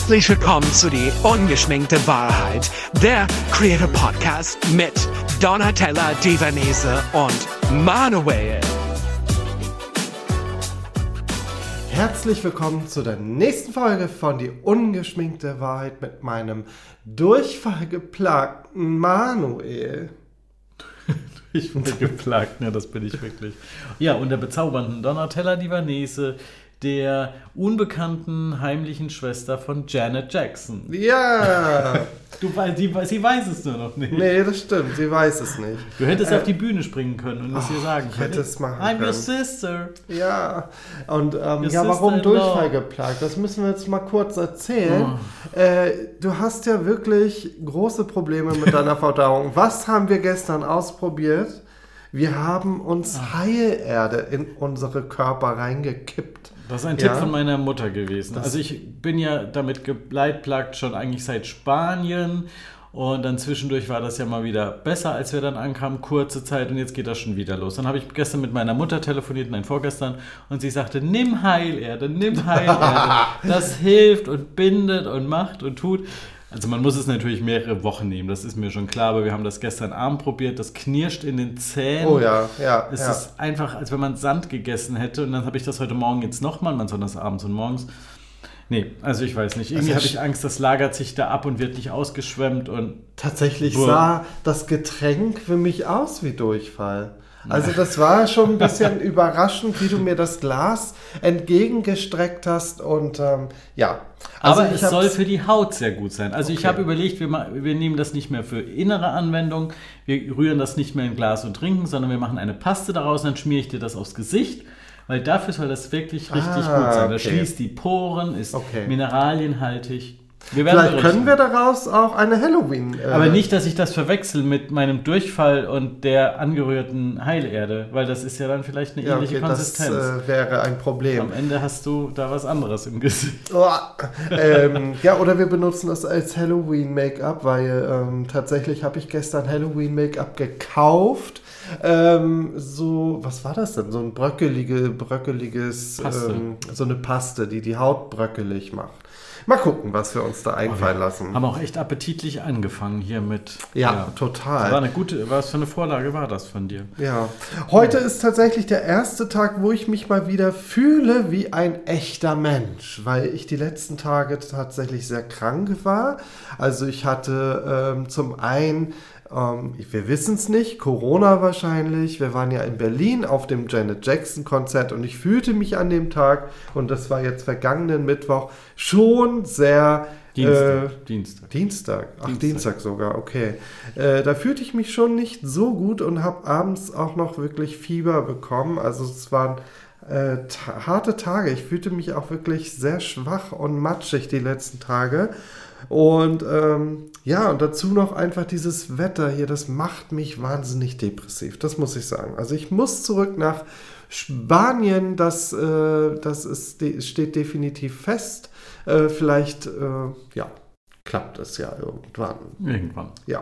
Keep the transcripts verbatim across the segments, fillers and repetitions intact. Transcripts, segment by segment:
Herzlich willkommen zu Die ungeschminkte Wahrheit, der Creator Podcast mit Donatella Divanese und Manuel. Herzlich willkommen zu der nächsten Folge von Die ungeschminkte Wahrheit mit meinem durchfallgeplagten Manuel. Ich bin geplagt, ja, das bin ich wirklich. Ja, und der bezaubernden Donatella Divanese, der unbekannten heimlichen Schwester von Janet Jackson. Ja! Du, die, sie weiß es nur noch nicht. Nee, das stimmt, sie weiß es nicht. Du hättest äh, auf die Bühne springen können und es oh, ihr sagen können. Ich hätte es machen I'm können. your sister. Ja, und ähm, your ja, warum sister-in-law. Durchfall geplagt? Das müssen wir jetzt mal kurz erzählen. Oh. Äh, du hast ja wirklich große Probleme mit deiner Verdauung. Was haben wir gestern ausprobiert? Wir haben uns oh. Heilerde in unsere Körper reingekippt. Das ist ein ja? Tipp von meiner Mutter gewesen. Das also ich bin ja damit geleitplagt schon eigentlich seit Spanien und dann zwischendurch war das ja mal wieder besser, als wir dann ankamen, kurze Zeit, und jetzt geht das schon wieder los. Dann habe ich gestern mit meiner Mutter telefoniert, nein, vorgestern, und sie sagte, nimm Heilerde, nimm Heilerde. Das hilft und bindet und macht und tut. Also man muss es natürlich mehrere Wochen nehmen, das ist mir schon klar, aber wir haben das gestern Abend probiert, das knirscht in den Zähnen. Oh ja, ja. Es ja. ist einfach, als wenn man Sand gegessen hätte, und dann habe ich das heute Morgen jetzt nochmal, man soll das abends und morgens. Nee, also ich weiß nicht, irgendwie also habe ich Angst, das lagert sich da ab und wird nicht ausgeschwemmt und... Tatsächlich Boah. sah das Getränk für mich aus wie Durchfall. Also das war schon ein bisschen überraschend, wie du mir das Glas entgegengestreckt hast und ähm, ja. Also aber ich es soll für die Haut sehr gut sein. Also okay. Ich habe überlegt, wir, ma- wir nehmen das nicht mehr für innere Anwendung, wir rühren das nicht mehr in Glas und trinken, sondern wir machen eine Paste daraus und dann schmiere ich dir das aufs Gesicht, weil dafür soll das wirklich richtig ah, gut sein. Okay. Das schließt die Poren, ist okay. mineralienhaltig. Wir werden Vielleicht berichten. können wir daraus auch eine Halloween... Äh Aber nicht, dass ich das verwechsel mit meinem Durchfall und der angerührten Heilerde, weil das ist ja dann vielleicht eine ja, ähnliche okay, Konsistenz. Das äh, wäre ein Problem. Am Ende hast du da was anderes im Gesicht. Oh, ähm, ja, oder wir benutzen das als Halloween-Make-up, weil ähm, tatsächlich habe ich gestern Halloween-Make-up gekauft. Ähm, so, was war das denn? So ein bröckelige, bröckeliges, ähm, so eine Paste, die die Haut bröckelig macht. Mal gucken, was wir uns da einfallen lassen. Haben auch echt appetitlich angefangen hier mit. Ja, ja. total. War eine gute, was für eine Vorlage war das von dir? Ja. Heute ist tatsächlich der erste Tag, wo ich mich mal wieder fühle wie ein echter Mensch, weil ich die letzten Tage tatsächlich sehr krank war. Also ich hatte ähm, zum einen, ähm, wir wissen es nicht, Corona wahrscheinlich. Wir waren ja in Berlin auf dem Janet Jackson Konzert und ich fühlte mich an dem Tag, und das war jetzt vergangenen Mittwoch, schon sehr... Dienstag. Äh, Dienstag. Dienstag. Ach, Dienstag. Dienstag sogar, okay. Äh, da fühlte ich mich schon nicht so gut und habe abends auch noch wirklich Fieber bekommen. Also es waren äh, ta- harte Tage. Ich fühlte mich auch wirklich sehr schwach und matschig die letzten Tage. Und ähm, ja, und dazu noch einfach dieses Wetter hier, das macht mich wahnsinnig depressiv. Das muss ich sagen. Also ich muss zurück nach Spanien, das, äh, das ist, de- steht definitiv fest. Äh, vielleicht, äh, ja, klappt es ja irgendwann. Irgendwann. Ja.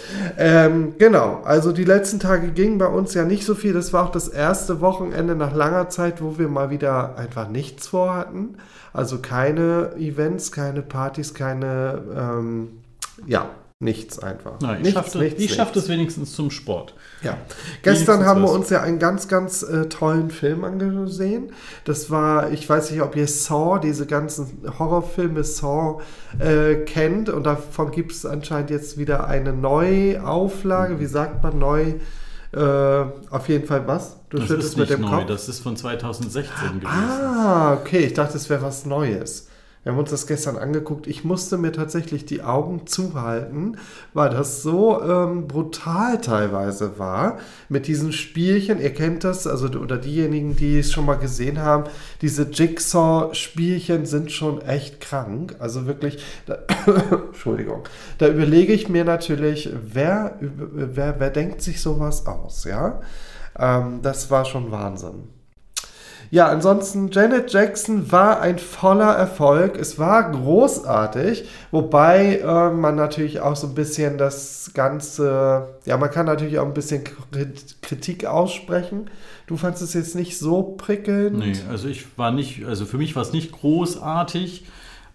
Ähm, genau, also die letzten Tage gingen bei uns ja nicht so viel. Das war auch das erste Wochenende nach langer Zeit, wo wir mal wieder einfach nichts vorhatten. Also keine Events, keine Partys, keine, ähm, ja, nichts einfach. Nein, ich nichts, schaffte, nichts, ich schaffe das wenigstens zum Sport. Ja, gestern haben wir was. uns ja einen ganz, ganz äh, tollen Film angesehen. Das war, ich weiß nicht, ob ihr Saw, diese ganzen Horrorfilme Saw äh, kennt. Und davon gibt es anscheinend jetzt wieder eine Neuauflage. Wie sagt man neu? Äh, auf jeden Fall was? Du Das schüttelst ist mit nicht dem neu, Kopf. das ist von zweitausendsechzehn gewesen. Ah, okay. Ich dachte, es wäre was Neues. Wir haben uns das gestern angeguckt. Ich musste mir tatsächlich die Augen zuhalten, weil das so ähm, brutal teilweise war mit diesen Spielchen. Ihr kennt das, also oder diejenigen, die es schon mal gesehen haben, diese Jigsaw-Spielchen sind schon echt krank. Also wirklich, da, Entschuldigung, da überlege ich mir natürlich, wer, wer, wer denkt sich sowas aus, ja? Ähm, das war schon Wahnsinn. Ja, ansonsten, Janet Jackson war ein voller Erfolg. Es war großartig, wobei äh, man natürlich auch so ein bisschen das Ganze, ja, man kann natürlich auch ein bisschen Kritik aussprechen. Du fandest es jetzt nicht so prickelnd? Nee, also ich war nicht, also für mich war es nicht großartig.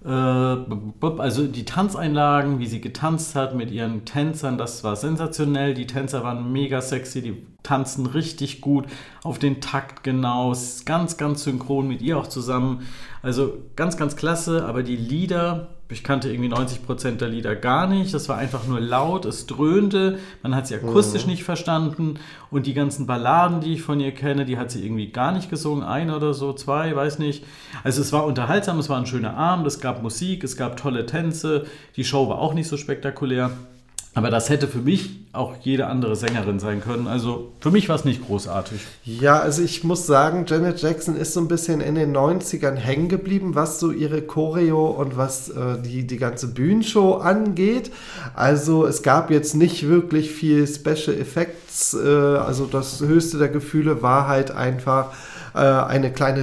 Also die Tanzeinlagen, wie sie getanzt hat mit ihren Tänzern, das war sensationell. Die Tänzer waren mega sexy, die tanzen richtig gut, auf den Takt genau, ganz, ganz synchron mit ihr auch zusammen. Also ganz, ganz klasse, aber die Lieder, ich kannte irgendwie neunzig Prozent der Lieder gar nicht, das war einfach nur laut, es dröhnte, man hat sie akustisch mhm. nicht verstanden und die ganzen Balladen, die ich von ihr kenne, die hat sie irgendwie gar nicht gesungen, eine oder so, zwei, weiß nicht. Also es war unterhaltsam, es war ein schöner Abend, es gab Musik, es gab tolle Tänze, die Show war auch nicht so spektakulär. Aber das hätte für mich auch jede andere Sängerin sein können. Also für mich war es nicht großartig. Ja, also ich muss sagen, Janet Jackson ist so ein bisschen in den neunzigern hängen geblieben, was so ihre Choreo und was äh, die, die ganze Bühnenshow angeht. Also es gab jetzt nicht wirklich viel Special Effects. Äh, also das höchste der Gefühle war halt einfach eine kleine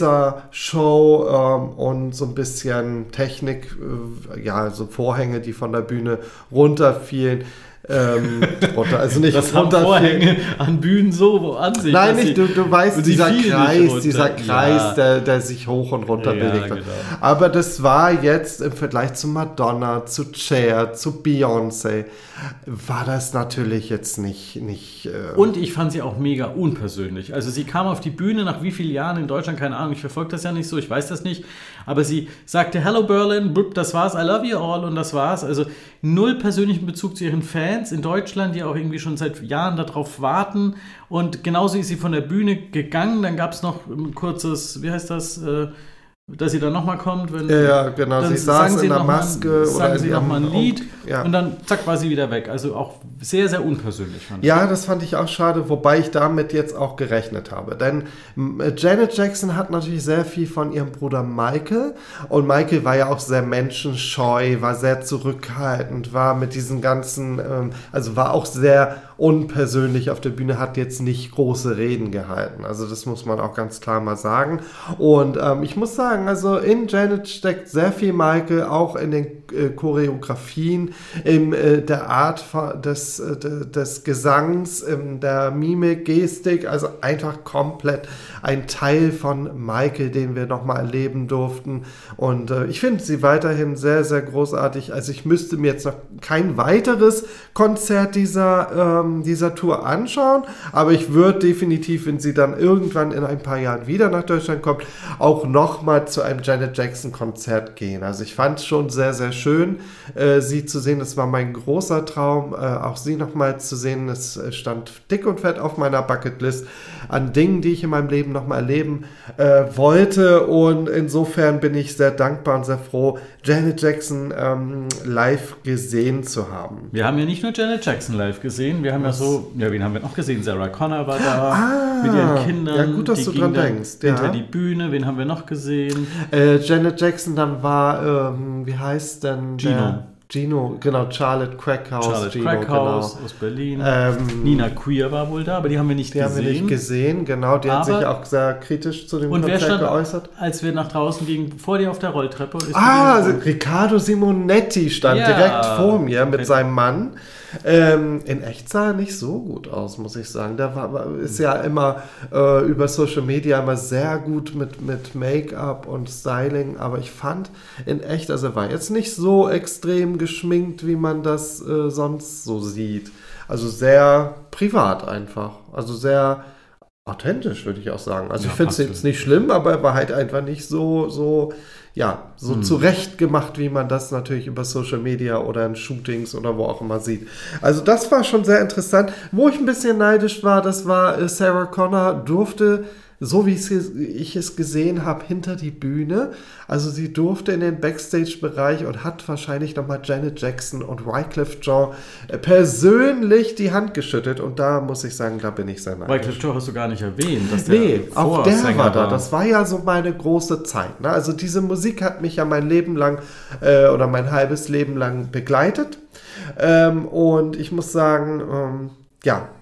Lasershow ähm, und so ein bisschen Technik, äh, ja, so Vorhänge, die von der Bühne runterfielen. Ähm, runter, also nicht das haben Vorhänge an Bühnen so an sich. Nein, nicht, du, du weißt, dieser Kreis, runter. dieser Kreis, ja. der, der sich hoch und runter ja, bewegt hat. Genau. Aber das war jetzt im Vergleich zu Madonna, zu Cher, zu Beyoncé, war das natürlich jetzt nicht... nicht äh und ich fand sie auch mega unpersönlich. Also sie kam auf die Bühne nach wie vielen Jahren in Deutschland, keine Ahnung, ich verfolge das ja nicht so, ich weiß das nicht, aber sie sagte, hello Berlin, das war's, I love you all und das war's. Also null persönlichen Bezug zu ihren Fans in Deutschland, die auch irgendwie schon seit Jahren darauf warten. Und genauso ist sie von der Bühne gegangen. Dann gab es noch ein kurzes, wie heißt das, äh, dass sie dann nochmal kommt. Wenn, ja, ja, genau. Dann sie saß in der Maske. Mal, sagen oder sie nochmal ein Lied ja. und dann zack war sie wieder weg. Also auch sehr, sehr unpersönlich fand ich. Ja, das fand ich auch schade, wobei ich damit jetzt auch gerechnet habe. Denn Janet Jackson hat natürlich sehr viel von ihrem Bruder Michael und Michael war ja auch sehr menschenscheu, war sehr zurückhaltend, war mit diesen ganzen, ähm, also war auch sehr unpersönlich auf der Bühne, hat jetzt nicht große Reden gehalten. Also das muss man auch ganz klar mal sagen. Und ähm, ich muss sagen, also in Janet steckt sehr viel Michael, auch in den äh, Choreografien, in äh, der Art des, äh, des Gesangs, in der Mimik, Gestik, also einfach komplett ein Teil von Michael, den wir nochmal erleben durften. Und äh, ich finde sie weiterhin sehr, sehr großartig. Also ich müsste mir jetzt noch kein weiteres Konzert dieser, ähm, dieser Tour anschauen, aber ich würde definitiv, wenn sie dann irgendwann in ein paar Jahren wieder nach Deutschland kommt, auch nochmal zu einem Janet Jackson Konzert gehen. Also ich fand es schon sehr, sehr schön, äh, sie zu sehen. Das war mein großer Traum, äh, auch sie nochmal zu sehen. Es stand dick und fett auf meiner Bucketlist an Dingen, die ich in meinem Leben nochmal erleben äh, wollte. Und insofern bin ich sehr dankbar und sehr froh, Janet Jackson ähm, live gesehen zu haben. Wir haben ja nicht nur Janet Jackson live gesehen, wir haben Was? ja so, ja, wen haben wir noch gesehen? Sarah Connor war da ah, mit ihren Kindern. Ja, gut, dass die du dran denkst. Ja. Hinter die Bühne, wen haben wir noch gesehen? Äh, Janet Jackson, dann war, ähm, wie heißt denn Gino. Der? Gino, genau, Charlotte Crackhouse. Charlotte Gino, Crackhouse genau. aus Berlin. Ähm, Nina Queer war wohl da, aber die haben wir nicht die gesehen. Die haben wir nicht gesehen, genau. Die aber hat sich auch sehr kritisch zu dem und Konzert wer stand, geäußert. Als wir nach draußen gingen, vor dir auf der Rolltreppe? Ist ah, also Riccardo Simonetti stand ja. direkt vor mir mit okay. seinem Mann. Ähm, in echt sah er nicht so gut aus, muss ich sagen. Der war, ist ja immer äh, über Social Media immer sehr gut mit, mit Make-up und Styling, aber ich fand in echt, also er war jetzt nicht so extrem geschminkt, wie man das äh, sonst so sieht. Also sehr privat einfach. Also sehr authentisch, würde ich auch sagen. Also ja, ich finde es jetzt nicht schlimm, aber er war halt einfach nicht so, so ja, so hm. zurecht gemacht, wie man das natürlich über Social Media oder in Shootings oder wo auch immer sieht. Also das war schon sehr interessant. Wo ich ein bisschen neidisch war, das war äh, Sarah Connor durfte, so wie ich es gesehen habe, hinter die Bühne. Also sie durfte in den Backstage-Bereich und hat wahrscheinlich nochmal Janet Jackson und Wyclef Jean persönlich die Hand geschüttelt. Und da muss ich sagen, da bin ich sehr neidisch. Wyclef Jean hast du gar nicht erwähnt. Dass der nee, auch der Sänger war da. Das war ja so meine große Zeit. Ne? Also diese Musik hat mich ja mein Leben lang äh, oder mein halbes Leben lang begleitet. Ähm, und ich muss sagen, ähm, ja,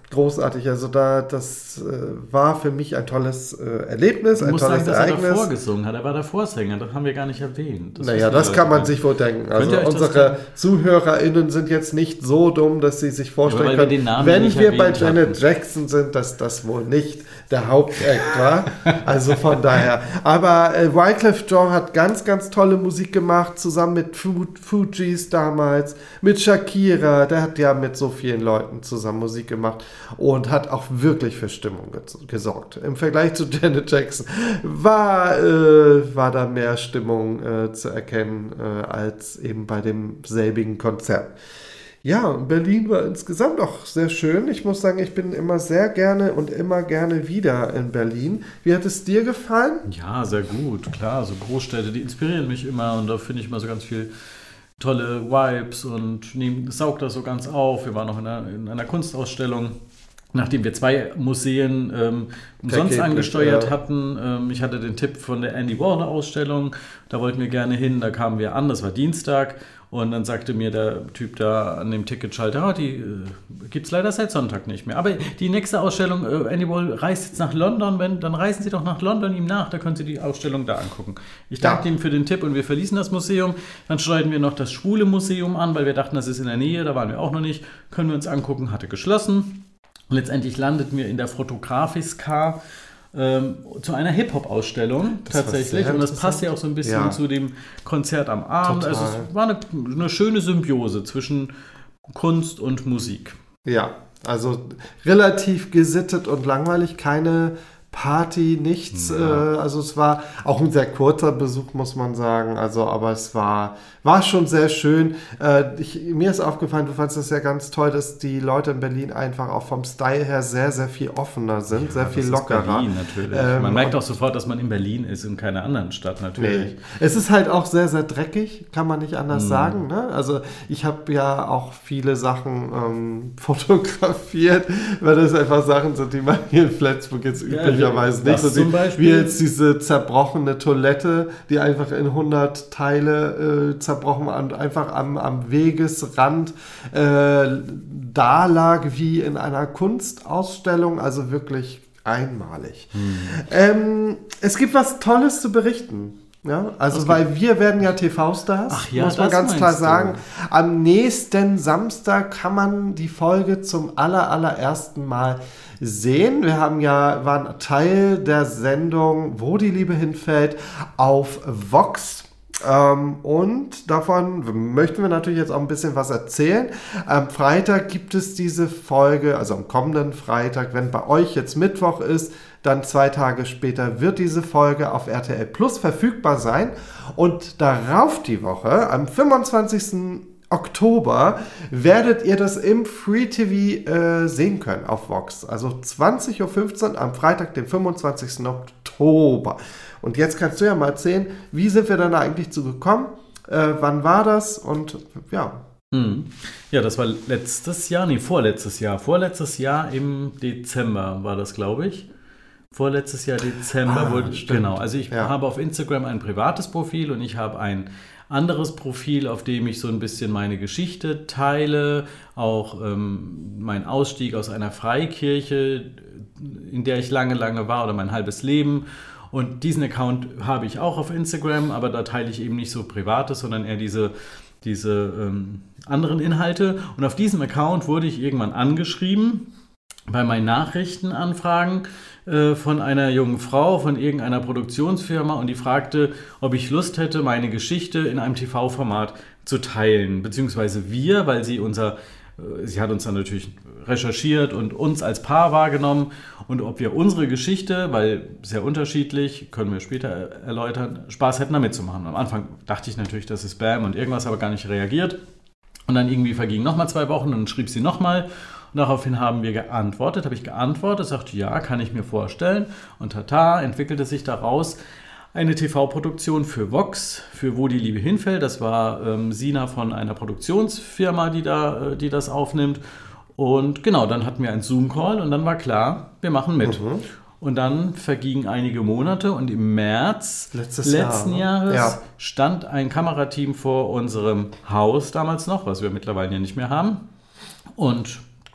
großartig. Also da, das äh, war für mich ein tolles äh, Erlebnis, ein Ich muss tolles sagen, dass Ereignis. er davor gesungen hat. Er war davor Sänger, das haben wir gar nicht erwähnt. Das naja, das kann man sich wohl denken. Also unsere ZuhörerInnen sind jetzt nicht so dumm, dass sie sich vorstellen ja, können, wir den Namen wenn nicht wir bei Janet hatten. Jackson sind, dass das wohl nicht der Hauptakt war. Also von daher. Aber äh, Wyclef Jean hat ganz, ganz tolle Musik gemacht, zusammen mit Fu- Fugees damals, mit Shakira. Der hat ja mit so vielen Leuten zusammen Musik gemacht und hat auch wirklich für Stimmung ge- gesorgt. Im Vergleich zu Janet Jackson war, äh, war da mehr Stimmung äh, zu erkennen äh, als eben bei dem selbigen Konzert. Ja, Berlin war insgesamt auch sehr schön. Ich muss sagen, ich bin immer sehr gerne und immer gerne wieder in Berlin. Wie hat es dir gefallen? Ja, sehr gut, klar. So Großstädte, die inspirieren mich immer und da finde ich immer so ganz viel tolle Vibes und nehm, saugt das so ganz auf. Wir waren noch in einer, in einer Kunstausstellung, nachdem wir zwei Museen ähm, umsonst Vergeblich, angesteuert ja. hatten. Ähm, ich hatte den Tipp von der Andy Warhol Ausstellung, da wollten wir gerne hin, da kamen wir an, das war Dienstag. Und dann sagte mir der Typ da an dem Ticketschalter, ah, die äh, gibt es leider seit Sonntag nicht mehr. Aber die nächste Ausstellung, äh, Andy Warhol reist jetzt nach London, wenn, dann reisen Sie doch nach London ihm nach, da können Sie die Ausstellung da angucken. Ich dankte Ja. ihm für den Tipp und wir verließen das Museum. Dann steuerten wir noch das Schwule Museum an, weil wir dachten, das ist in der Nähe, da waren wir auch noch nicht. Können wir uns angucken, hatte geschlossen. Und letztendlich landeten wir in der Fotografiska ähm, zu einer Hip-Hop-Ausstellung Das war tatsächlich. sehr Und das interessant. passt ja auch so ein bisschen Ja. zu dem Konzert am Abend. Total. Also es war eine, eine schöne Symbiose zwischen Kunst und Musik. Ja, also relativ gesittet und langweilig, keine Party, nichts. Ja. Äh, also es war auch ein sehr kurzer Besuch, muss man sagen. Also, aber es war, war schon sehr schön. Äh, ich, mir ist aufgefallen, du fandest das ja ganz toll, dass die Leute in Berlin einfach auch vom Style her sehr, sehr viel offener sind, Ja, sehr viel das lockerer. Ist Berlin natürlich. Ähm, man merkt auch sofort, dass man in Berlin ist und keiner anderen Stadt natürlich. Nee. Es ist halt auch sehr, sehr dreckig, kann man nicht anders Mhm. sagen. Ne? Also ich habe ja auch viele Sachen ähm, fotografiert, weil das einfach Sachen sind, die man hier in Flensburg jetzt Ja, üblicherweise nicht. das So zum die, Beispiel. wie jetzt diese zerbrochene Toilette, die einfach in hundert Teile äh, zerbrochen und einfach am, am Wegesrand äh, da lag, wie in einer Kunstausstellung. Also wirklich einmalig. Mhm. Ähm, es gibt was Tolles zu berichten. Ja, also Was weil wir werden ja T V-Stars, Ach ja, muss man das ganz klar meinst du. sagen. Am nächsten Samstag kann man die Folge zum aller, allerersten Mal sehen. Wir haben ja, waren Teil der Sendung Wo die Liebe hinfällt auf Vox. Ähm, und davon möchten wir natürlich jetzt auch ein bisschen was erzählen. Am Freitag gibt es diese Folge, also am kommenden Freitag, wenn bei euch jetzt Mittwoch ist, dann zwei Tage später wird diese Folge auf R T L Plus verfügbar sein. Und darauf die Woche, am fünfundzwanzigsten Oktober, werdet ihr das im Free T V äh, sehen können auf Vox. Also zwanzig Uhr fünfzehn am Freitag, den fünfundzwanzigsten Oktober. Und jetzt kannst du ja mal erzählen, wie sind wir dann da eigentlich zu gekommen? Äh, wann war das? Und ja. Mhm. Ja, das war letztes Jahr, nee, vorletztes Jahr. Vorletztes Jahr im Dezember war das, glaube ich. Vorletztes Jahr Dezember. Ah, wurde, stimmt. genau, also ich Ja. habe auf Instagram ein privates Profil und ich habe ein anderes Profil, auf dem ich so ein bisschen meine Geschichte teile, auch ähm, mein Ausstieg aus einer Freikirche, in der ich lange, lange war oder mein halbes Leben. Und diesen Account habe ich auch auf Instagram, aber da teile ich eben nicht so Privates, sondern eher diese, diese ähm, anderen Inhalte. Und auf diesem Account wurde ich irgendwann angeschrieben bei meinen Nachrichtenanfragen äh, von einer jungen Frau von irgendeiner Produktionsfirma und die fragte, ob ich Lust hätte, meine Geschichte in einem T V-Format zu teilen. Beziehungsweise wir, weil sie unser, äh, sie hat uns dann natürlich recherchiert und uns als Paar wahrgenommen und ob wir unsere Geschichte, weil sehr unterschiedlich, können wir später erläutern, Spaß hätten da mitzumachen. Am Anfang dachte ich natürlich, das ist Spam und irgendwas, aber gar nicht reagiert. Und dann irgendwie vergingen nochmal zwei Wochen und dann schrieb sie nochmal. Und daraufhin haben wir geantwortet, habe ich geantwortet, sagte, ja, kann ich mir vorstellen. Und tata, entwickelte sich daraus eine T V-Produktion für Vox, für Wo die Liebe hinfällt. Das war ähm, Sina von einer Produktionsfirma, die, da, äh, die das aufnimmt. Und genau, dann hatten wir einen Zoom-Call und dann war klar, wir machen mit. Mhm. Und dann vergingen einige Monate und im März Letztes letzten Jahr, ne? Jahres Ja. stand ein Kamerateam vor unserem Haus damals noch, was wir mittlerweile ja nicht mehr haben. Und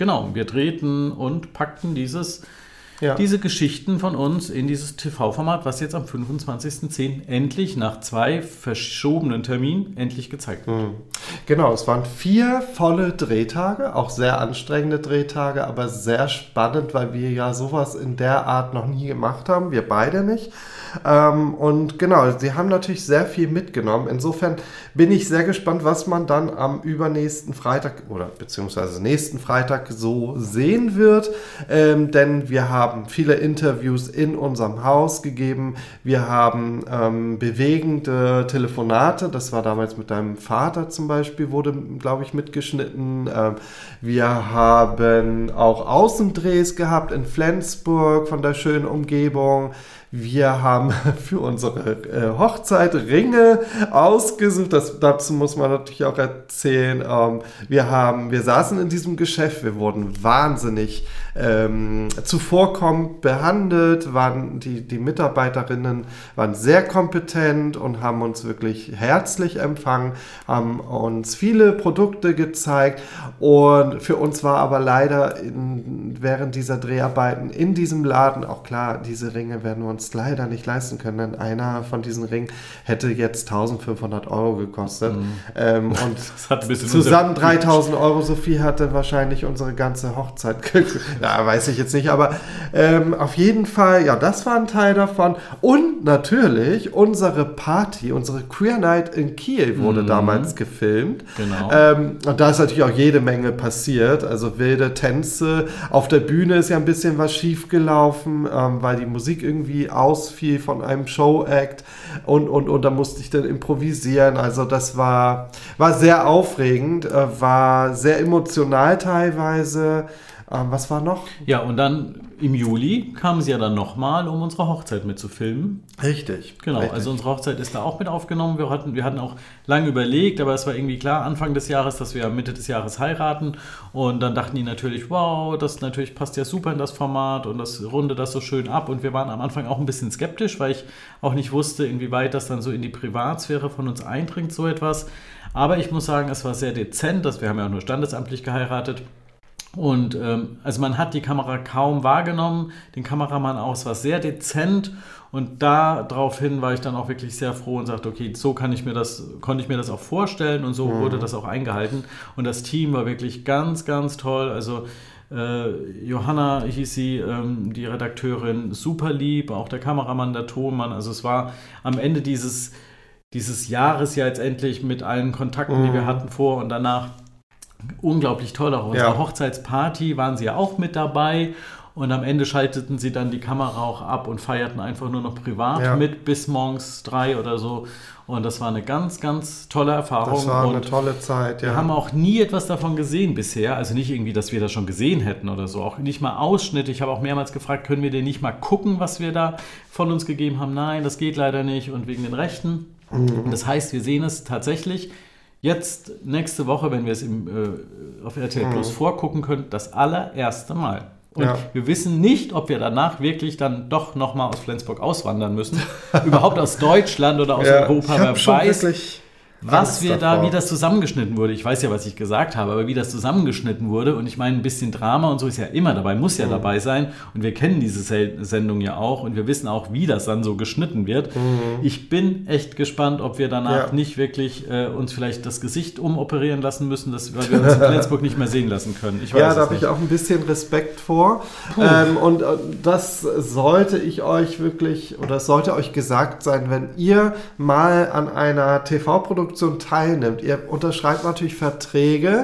genau, wir drehten und packten dieses, ja. diese Geschichten von uns in dieses T V-Format, was jetzt am fünfundzwanzigsten zehnten endlich nach zwei verschobenen Terminen endlich gezeigt wird. Mhm. Genau, es waren vier volle Drehtage, auch sehr anstrengende Drehtage, aber sehr spannend, weil wir ja sowas in der Art noch nie gemacht haben, wir beide nicht. Ähm, und genau, sie haben natürlich sehr viel mitgenommen. Insofern bin ich sehr gespannt, was man dann am übernächsten Freitag oder beziehungsweise nächsten Freitag so sehen wird. Ähm, denn wir haben viele Interviews in unserem Haus gegeben. Wir haben ähm, bewegende Telefonate. Das war damals mit deinem Vater zum Beispiel, wurde, glaube ich, mitgeschnitten. Ähm, wir haben auch Außendrehs gehabt in Flensburg von der schönen Umgebung. Wir haben für unsere äh, Hochzeit Ringe ausgesucht. Das, dazu muss man natürlich auch erzählen. Ähm, wir haben, wir saßen in diesem Geschäft. Wir wurden wahnsinnig ähm, zuvorkommend behandelt. Waren die, die Mitarbeiterinnen waren sehr kompetent und haben uns wirklich herzlich empfangen, haben uns viele Produkte gezeigt. Und für uns war aber leider in, während dieser Dreharbeiten in diesem Laden auch klar, diese Ringe werden wir uns leider nicht leisten können, denn einer von diesen Ringen hätte jetzt eintausendfünfhundert Euro gekostet. Mhm. Ähm, und das hat ein bisschen zusammen dreitausend Euro, so viel hatte wahrscheinlich unsere ganze Hochzeit. Ja, weiß ich jetzt nicht, aber ähm, auf jeden Fall, ja, das war ein Teil davon. Und natürlich unsere Party, unsere Queer Night in Kiel wurde mhm. damals gefilmt. Genau. Ähm, und da ist natürlich auch jede Menge passiert, also wilde Tänze. Auf der Bühne ist ja ein bisschen was schief gelaufen, ähm, weil die Musik irgendwie ausfiel von einem Show-Act und, und, und da musste ich dann improvisieren. Also das war, war sehr aufregend, äh, war sehr emotional teilweise. Ähm, was war noch? Ja, und dann im Juli kamen sie ja dann nochmal, um unsere Hochzeit mitzufilmen. Richtig. Genau, richtig. Also unsere Hochzeit ist da auch mit aufgenommen. Wir hatten, wir hatten auch lange überlegt, aber es war irgendwie klar, Anfang des Jahres, dass wir Mitte des Jahres heiraten. Und dann dachten die natürlich, wow, das natürlich passt ja super in das Format und das rundet das so schön ab. Und wir waren am Anfang auch ein bisschen skeptisch, weil ich auch nicht wusste, inwieweit das dann so in die Privatsphäre von uns eindringt, so etwas. Aber ich muss sagen, es war sehr dezent, dass wir haben ja auch nur standesamtlich geheiratet. Und ähm, also man hat die Kamera kaum wahrgenommen, den Kameramann auch, es war sehr dezent und daraufhin war ich dann auch wirklich sehr froh und sagte, okay, so kann ich mir das, konnte ich mir das auch vorstellen und so mhm. wurde das auch eingehalten und das Team war wirklich ganz, ganz toll, also äh, Johanna hieß sie, ähm, die Redakteurin, super lieb, auch der Kameramann, der Tonmann, also es war am Ende dieses, dieses Jahres ja jetzt endlich mit allen Kontakten, mhm. die wir hatten vor und danach, unglaublich toll, auch auf unserer ja. Hochzeitsparty waren sie ja auch mit dabei und am Ende schalteten sie dann die Kamera auch ab und feierten einfach nur noch privat ja. mit bis morgens drei oder so und das war eine ganz, ganz tolle Erfahrung. Das war und eine tolle Zeit, ja. Wir haben auch nie etwas davon gesehen bisher, also nicht irgendwie, dass wir das schon gesehen hätten oder so, auch nicht mal Ausschnitte. Ich habe auch mehrmals gefragt, können wir denn nicht mal gucken, was wir da von uns gegeben haben? Nein, das geht leider nicht und wegen den Rechten. Mhm. Das heißt, wir sehen es tatsächlich jetzt, nächste Woche, wenn wir es im, äh, auf R T L Plus mhm. vorgucken können, das allererste Mal. Und ja. wir wissen nicht, ob wir danach wirklich dann doch nochmal aus Flensburg auswandern müssen. Überhaupt aus Deutschland oder aus ja, Europa. Wer weiß, was wir davor. da, wie das zusammengeschnitten wurde. Ich weiß ja, was ich gesagt habe, aber wie das zusammengeschnitten wurde. Und ich meine, ein bisschen Drama und so ist ja immer dabei, muss ja mhm. dabei sein. Und wir kennen diese Sendung ja auch und wir wissen auch, wie das dann so geschnitten wird. Mhm. Ich bin echt gespannt, ob wir danach ja. nicht wirklich äh, uns vielleicht das Gesicht umoperieren lassen müssen, dass, weil wir uns in Flensburg nicht mehr sehen lassen können. Ich weiß ja, da habe ich auch ein bisschen Respekt vor. Ähm, und äh, das sollte ich euch wirklich, oder es sollte euch gesagt sein, wenn ihr mal an einer T V-Produktion teilnimmt. Ihr unterschreibt natürlich Verträge,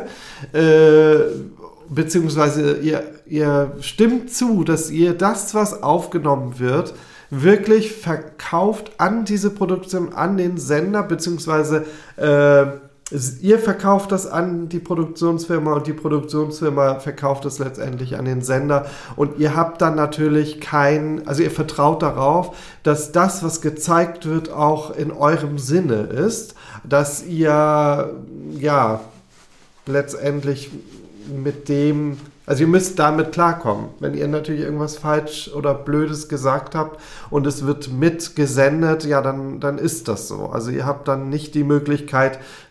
äh, beziehungsweise ihr, ihr stimmt zu, dass ihr das, was aufgenommen wird, wirklich verkauft an diese Produktion, an den Sender, beziehungsweise äh, ihr verkauft das an die Produktionsfirma und die Produktionsfirma verkauft es letztendlich an den Sender und ihr habt dann natürlich kein, also ihr vertraut darauf, dass das, was gezeigt wird, auch in eurem Sinne ist, dass ihr ja letztendlich mit dem, also ihr müsst damit klarkommen. Wenn ihr natürlich irgendwas falsch oder Blödes gesagt habt und es wird mitgesendet, ja, dann, dann ist das so. Also ihr habt dann nicht die Möglichkeit,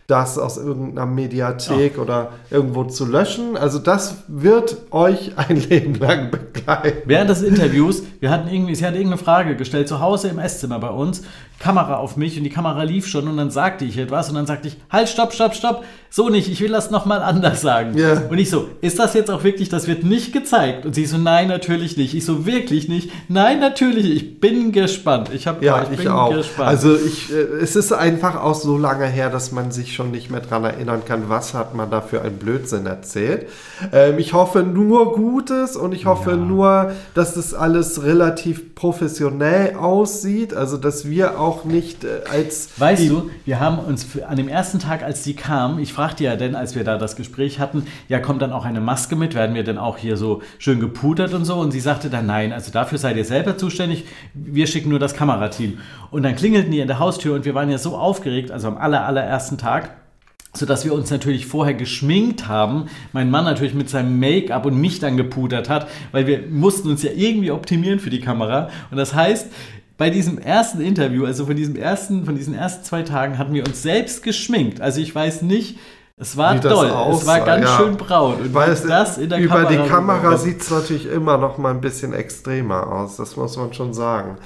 das aus irgendeiner Mediathek oh. oder irgendwo zu löschen. Also das wird euch ein Leben lang begleiten. Während des Interviews, wir hatten irgendwie, sie hat irgendeine Frage gestellt, zu Hause im Esszimmer bei uns, Kamera auf mich und die Kamera lief schon und dann sagte ich etwas und dann sagte ich, halt, stopp, stopp, stopp, so nicht, ich will das nochmal anders sagen. Yeah. Und ich so, ist das jetzt auch wirklich, das wird nicht gezeigt? Und sie so, nein, natürlich nicht. Ich so, wirklich nicht? Nein, natürlich nicht. Ich bin gespannt. Ich habe ja, ich, ich bin auch. gespannt. Also ich, äh, es ist einfach auch so lange her, dass man sich schon nicht mehr dran erinnern kann, was hat man da für einen Blödsinn erzählt. Ähm, ich hoffe nur Gutes und ich hoffe ja. nur, dass das alles relativ professionell aussieht. Also dass wir auch nicht äh, als... Weißt du, wir haben uns für, an dem ersten Tag, als sie kam, ich fragte ja denn, als wir da das Gespräch hatten, ja, kommt dann auch eine Maske mit? Werden wir denn auch hier so schön gepudert und so? Und sie sagte dann, nein, also dafür seid ihr selber zuständig, wir schicken nur das Kamerateam. Und dann klingelten die in der Haustür und wir waren ja so aufgeregt, also am aller, allerersten Tag, sodass wir uns natürlich vorher geschminkt haben, mein Mann natürlich mit seinem Make-up und mich dann gepudert hat, weil wir mussten uns ja irgendwie optimieren für die Kamera. Und das heißt, bei diesem ersten Interview, also von diesem ersten, von diesen ersten zwei Tagen, hatten wir uns selbst geschminkt. Also ich weiß nicht, es war toll, aussah, es war ganz ja. schön braun. Und weil es das in der über Kamera die Kamera sieht es natürlich immer noch mal ein bisschen extremer aus, das muss man schon sagen.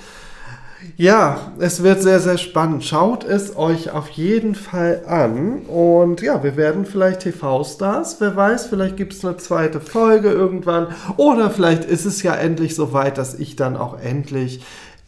Ja, es wird sehr, sehr spannend. Schaut es euch auf jeden Fall an. Und ja, wir werden vielleicht T V-Stars. Wer weiß, vielleicht gibt es eine zweite Folge irgendwann. Oder vielleicht ist es ja endlich so weit, dass ich dann auch endlich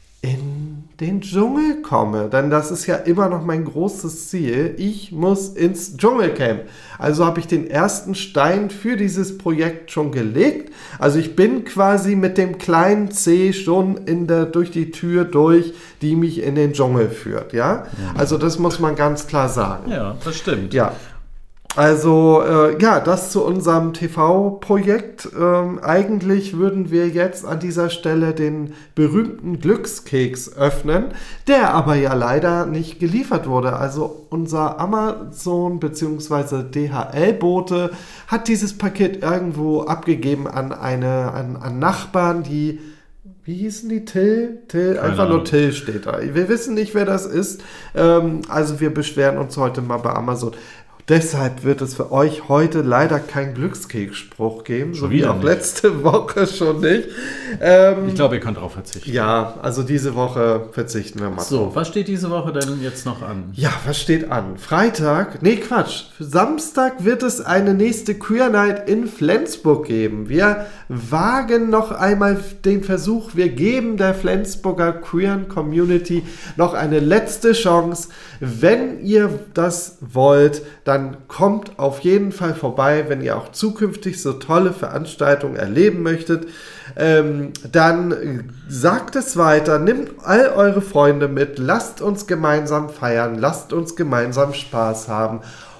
in den Dschungel komme. Denn das ist ja immer noch mein großes Ziel. Ich muss ins Dschungelcamp. Also habe ich den ersten Stein für dieses Projekt schon gelegt. Also ich bin quasi mit dem kleinen C schon in der, durch die Tür durch, die mich in den Dschungel führt. Ja? Also das muss man ganz klar sagen. Ja, das stimmt. Ja. Also, äh, ja, das zu unserem T V-Projekt. Ähm, eigentlich würden wir jetzt an dieser Stelle den berühmten Glückskeks öffnen, der aber ja leider nicht geliefert wurde. Also unser Amazon- bzw. D H L-Bote hat dieses Paket irgendwo abgegeben an eine an, an Nachbarn, die... Wie hießen die? Till? Till? Keine Einfach Ahnung. nur Till steht da. Wir wissen nicht, wer das ist. Ähm, also wir beschweren uns heute mal bei Amazon. Deshalb wird es für euch heute leider keinen Glückskeksspruch geben, so wie auch nicht. Letzte Woche schon nicht. Ähm, ich glaube, ihr könnt darauf verzichten. Ja, also diese Woche verzichten wir mal. So, was steht diese Woche denn jetzt noch an? Ja, was steht an? Freitag, nee Quatsch, für Samstag wird es eine nächste Queer Night in Flensburg geben. Wir wagen noch einmal den Versuch, wir geben der Flensburger Queeren Community noch eine letzte Chance. Wenn ihr das wollt, dann dann kommt auf jeden Fall vorbei, wenn ihr auch zukünftig so tolle Veranstaltungen erleben möchtet. Ähm, dann sagt es weiter, nehmt all eure Freunde mit, lasst uns gemeinsam feiern, lasst uns gemeinsam Spaß haben.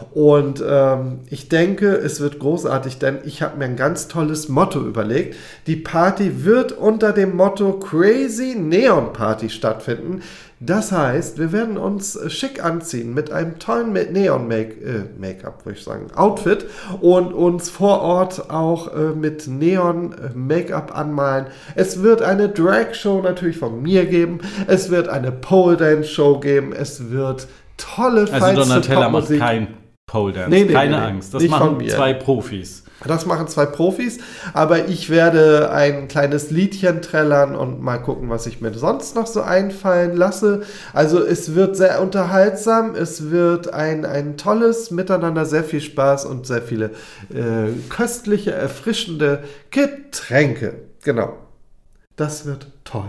Und ähm, ich denke, es wird großartig, denn ich habe mir ein ganz tolles Motto überlegt. Die Party wird unter dem Motto Crazy Neon Party stattfinden. Das heißt, wir werden uns schick anziehen mit einem tollen Neon-Make, äh, Make-up, würde ich sagen, Outfit und uns vor Ort auch äh, mit Neon-Make-up anmalen. Es wird eine Drag-Show natürlich von mir geben. Es wird eine Pole-Dance-Show geben. Es wird tolle Also Donatella macht kein Pole Dance. Nee, nee, Keine nee, nee. Angst. Das Nicht machen zwei Profis. Das machen zwei Profis, aber ich werde ein kleines Liedchen trällern und mal gucken, was ich mir sonst noch so einfallen lasse. Also es wird sehr unterhaltsam, es wird ein, ein tolles Miteinander, sehr viel Spaß und sehr viele äh, köstliche, erfrischende Getränke. Genau. Das wird toll.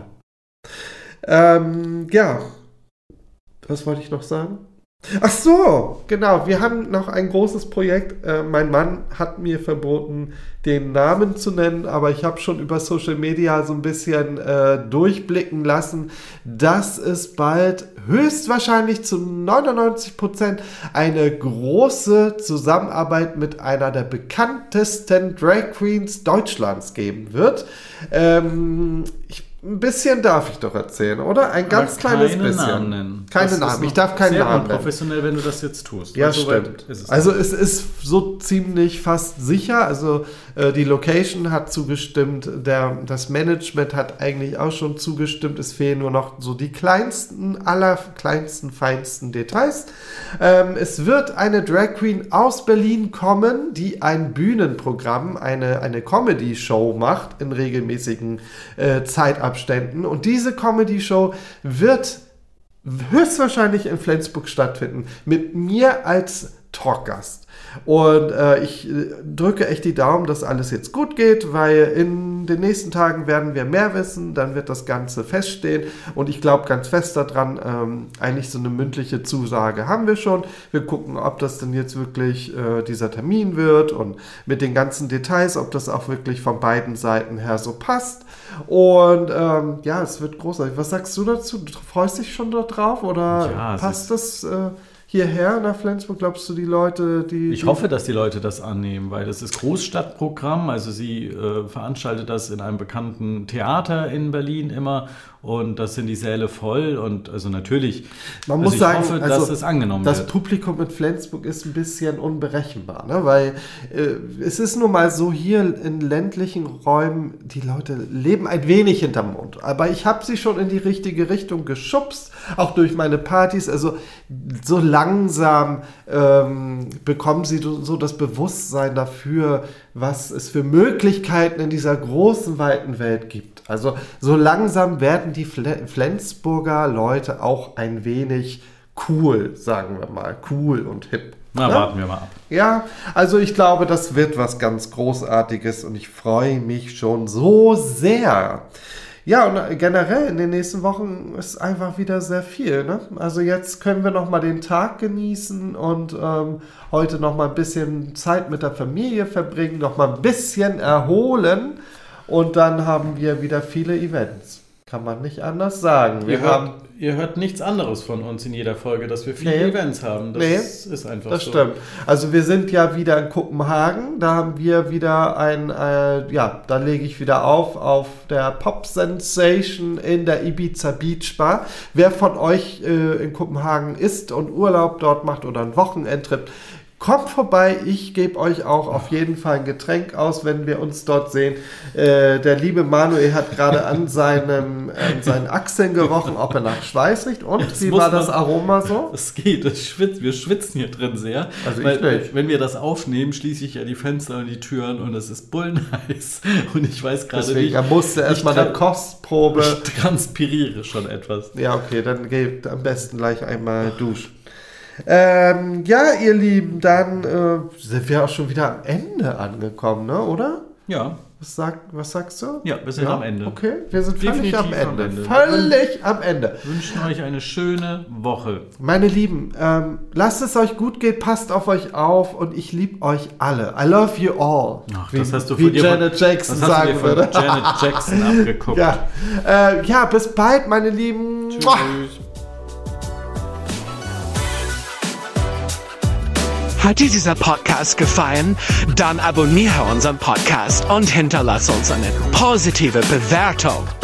Ähm, ja. Was wollte ich noch sagen? Ach so, genau. Wir haben noch ein großes Projekt. Äh, mein Mann hat mir verboten, den Namen zu nennen, aber ich habe schon über Social Media so ein bisschen äh, durchblicken lassen, dass es bald höchstwahrscheinlich zu neunundneunzig Prozent eine große Zusammenarbeit mit einer der bekanntesten Drag Queens Deutschlands geben wird. Ähm, ich Ein bisschen darf ich doch erzählen, oder? Ein ganz Aber kleines keine bisschen. Namen nennen. Keine Das Namen. ist Ich darf keinen sehr Namen nennen. unprofessionell, wenn du das jetzt tust. Ja, Weil so weit stimmt. ist es Also nicht. es ist so ziemlich fast sicher. Also äh, die Location hat zugestimmt, der, das Management hat eigentlich auch schon zugestimmt. Es fehlen nur noch so die kleinsten, aller kleinsten, feinsten Details. Ähm, es wird eine Drag Queen aus Berlin kommen, die ein Bühnenprogramm, eine, eine Comedy-Show macht in regelmäßigen äh, Zeitabständen. Und diese Comedy-Show wird höchstwahrscheinlich in Flensburg stattfinden, mit mir als Talkgast. Und äh, ich äh, drücke echt die Daumen, dass alles jetzt gut geht, weil in den nächsten Tagen werden wir mehr wissen, dann wird das Ganze feststehen und ich glaube ganz fest daran, ähm, eigentlich so eine mündliche Zusage haben wir schon. Wir gucken, ob das denn jetzt wirklich äh, dieser Termin wird und mit den ganzen Details, ob das auch wirklich von beiden Seiten her so passt. Und ähm, ja, es wird großartig. Was sagst du dazu? Du freust dich schon darauf oder Ja, es passt das äh, hierher nach Flensburg? Glaubst du, die Leute, die... Ich die hoffe, dass die Leute das annehmen, weil das ist Großstadtprogramm. Also sie äh, veranstaltet das in einem bekannten Theater in Berlin immer und das sind die Säle voll und also natürlich, Man also muss ich sagen, hoffe, also dass es angenommen das wird. Publikum in Flensburg ist ein bisschen unberechenbar, ne? Weil äh, es ist nun mal so, hier in ländlichen Räumen, die Leute leben ein wenig hinterm Mond. Aber ich habe sie schon in die richtige Richtung geschubst, auch durch meine Partys. Also so langsam ähm, bekommen sie so das Bewusstsein dafür, was es für Möglichkeiten in dieser großen, weiten Welt gibt. Also so langsam werden die Fle- Flensburger Leute auch ein wenig cool, sagen wir mal. Cool und hip. Na, ne? warten wir mal ab. Ja, also ich glaube, das wird was ganz Großartiges und ich freue mich schon so sehr. Ja, und generell in den nächsten Wochen ist einfach wieder sehr viel. Ne? Also jetzt können wir noch mal den Tag genießen und ähm, heute noch mal ein bisschen Zeit mit der Familie verbringen, noch mal ein bisschen erholen und dann haben wir wieder viele Events. Kann man nicht anders sagen. Wir Ihr haben hört, ihr hört nichts anderes von uns in jeder Folge, dass wir viele Nee. Events haben. Das Nee, ist einfach Das so. stimmt. Also wir sind ja wieder in Kopenhagen. Da haben wir wieder ein, äh, ja, da lege ich wieder auf, auf der Pop Sensation in der Ibiza Beach Bar. Wer von euch äh, in Kopenhagen ist und Urlaub dort macht oder einen Wochenendtrip, kommt vorbei, ich gebe euch auch auf jeden Fall ein Getränk aus, wenn wir uns dort sehen. Äh, der liebe Manuel hat gerade an, seinem, an seinen Achseln gerochen, ob er nach Schweiß riecht. Und Das wie muss war das man- Aroma so? Es geht, es schwitzt, wir schwitzen hier drin sehr. Also ich weil, nicht. Wenn wir das aufnehmen, schließe ich ja die Fenster und die Türen und es ist bullenheiß. Und ich weiß gerade Deswegen, nicht, er musste erstmal ich eine tra- Kostprobe. ich transpiriere schon etwas. Ja, okay, dann geht am besten gleich einmal duschen. Ähm, ja, ihr Lieben, dann äh, sind wir auch schon wieder am Ende angekommen, ne, oder? Ja, Was, sag, was sagst du? ja, wir sind am Ende. Okay, wir sind völlig Definitiv am Ende. am Ende. Völlig am Ende. Wir wünschen euch eine schöne Woche. Meine Lieben, ähm, lasst es euch gut gehen, passt auf euch auf und ich liebe euch alle. I love you all. Ach, wie das hast du wie von dir von- Janet Jackson das hast du sagen dir von würde. Janet Jackson abgeguckt. Ja. Äh, ja, bis bald, meine Lieben. Mua. Tschüss. Hat dir dieser Podcast gefallen? Dann abonniere unseren Podcast und hinterlass uns eine positive Bewertung.